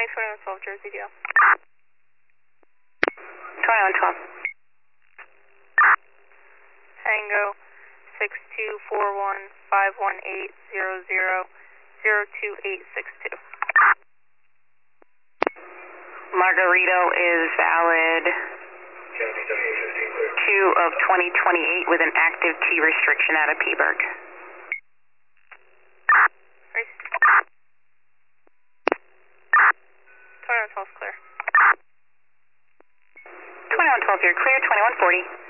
2112 Jersey Deal. 2112. Tango 6241-518-00-02862. Margarito is valid 2 of 2028 with an active T restriction out of Peaburg. 2112 clear. 2112, you're clear. 2140.